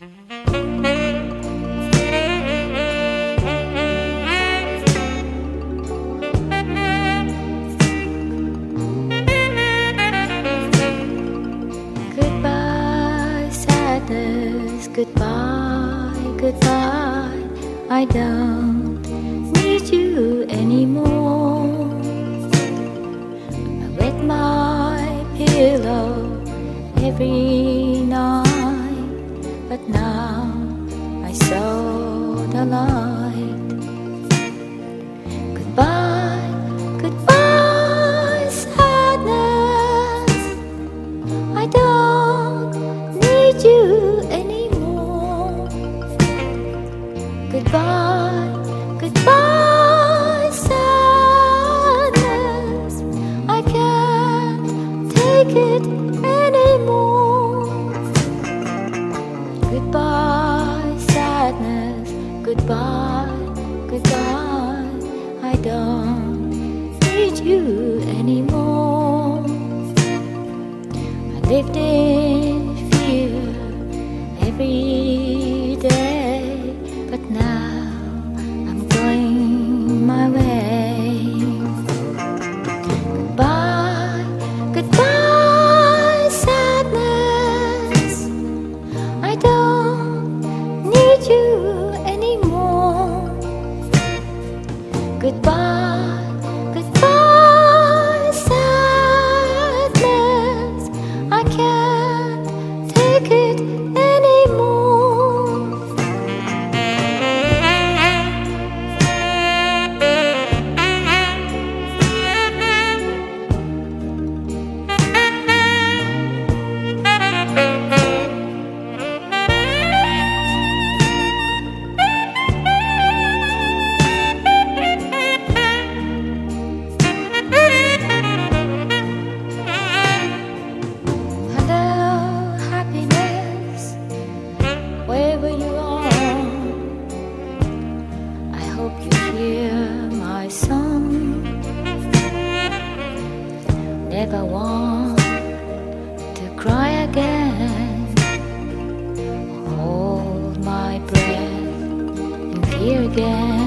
Goodbye, sadness, goodbye, goodbye. I don't need you anymore. I wet my pillow every night, but now I saw the light. Goodbye, goodbye, sadness. I don't need you anymore. Goodbye, goodbye, sadness. I can't take it anymore. Goodbye, sadness. Goodbye, goodbye. I don't need you anymore. I lived in fear every day, but now I'm going my way. Goodbye, goodbye, sadness. I don't need you anymore. Goodbye, goodbye, sadness. I can't take it anymore. Hello, happiness, wherever you are. I hope you hear my song. Never want to cry again. Hold my breath and fear again.